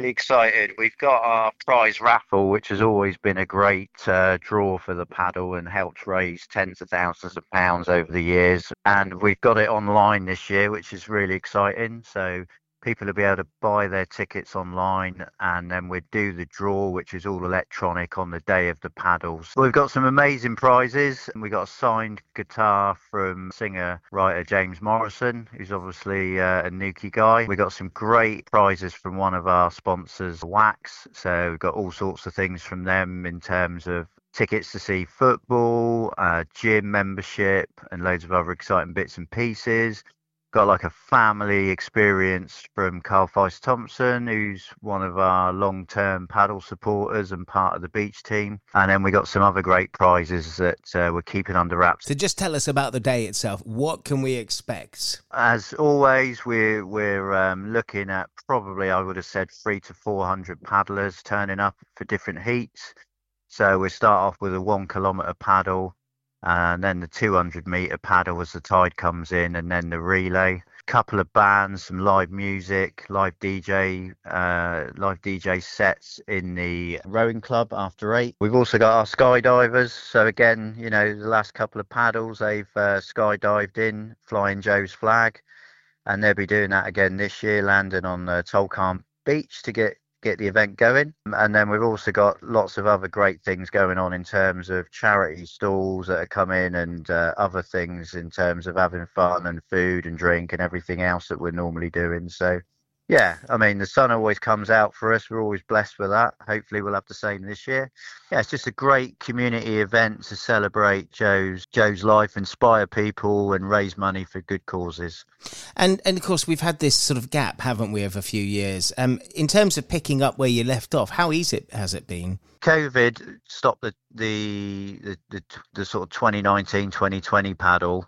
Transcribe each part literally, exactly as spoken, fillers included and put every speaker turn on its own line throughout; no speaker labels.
excited. We've got our prize raffle, which has always been a great uh, draw for the paddle and helped raise tens of thousands of pounds over the years. And we've got it online this year, which is really exciting. So people will be able to buy their tickets online, and then we do the draw, which is all electronic on the day of the paddles. We've got some amazing prizes, and we got a signed guitar from singer writer James Morrison, who's obviously uh, a Nuki guy. We got some great prizes from one of our sponsors, Wax. So we've got all sorts of things from them in terms of tickets to see football, uh, gym membership, and loads of other exciting bits and pieces. Got like a family experience from Carl Feist Thompson, who's one of our long-term paddle supporters and part of the beach team. And then we got some other great prizes that uh, we're keeping under wraps.
So just tell us about the day itself. What can we expect?
As always, we're we're um, looking at probably, I would have said, three to four hundred paddlers turning up for different heats. So we start off with a one kilometre paddle, and then the two hundred metre paddle as the tide comes in, and then the relay. Couple of bands, some live music, live D J, uh, live D J sets in the rowing club after eight. We've also got our skydivers. So again, you know, the last couple of paddles, they've uh, skydived in, flying Joe's flag, and they'll be doing that again this year, landing on uh, Tolkien Beach to get get the event going. And then we've also got lots of other great things going on in terms of charity stalls that are coming, and uh, other things in terms of having fun and food and drink and everything else that we're normally doing. So yeah, I mean, the sun always comes out for us. We're always blessed with that. Hopefully we'll have the same this year. Yeah, it's just a great community event to celebrate Joe's Joe's life, inspire people, and raise money for good causes.
And and of course, we've had this sort of gap, haven't we, of a few years. Um, in terms of picking up where you left off, how easy has it been?
COVID stopped the the the, the, the sort of twenty nineteen twenty twenty paddle.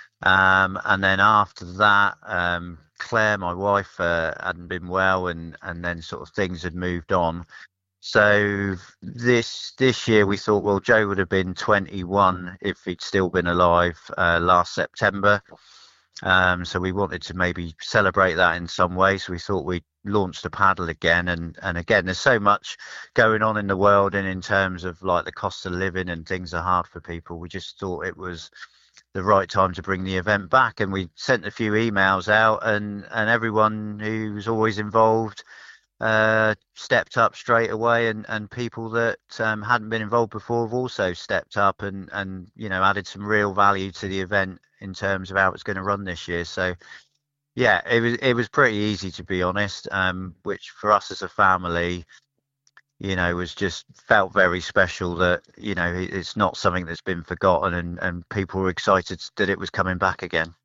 Um, and then after that, um, Claire, my wife, uh, hadn't been well, and, and then sort of things had moved on. So this this year we thought, well, Joe would have been twenty-one if he'd still been alive uh, last September. Um, so we wanted to maybe celebrate that in some way. So we thought we'd launch the paddle again. And, and again, there's so much going on in the world, and in terms of like the cost of living and things are hard for people. We just thought it was the right time to bring the event back, and we sent a few emails out, and and everyone who was always involved uh stepped up straight away, and and people that um, hadn't been involved before have also stepped up, and and you know, added some real value to the event in terms of how it's going to run this year. So yeah, it was it was pretty easy, to be honest, um which for us as a family, you know, was just felt very special that, you know, it's not something that's been forgotten, and, and people were excited that it was coming back again.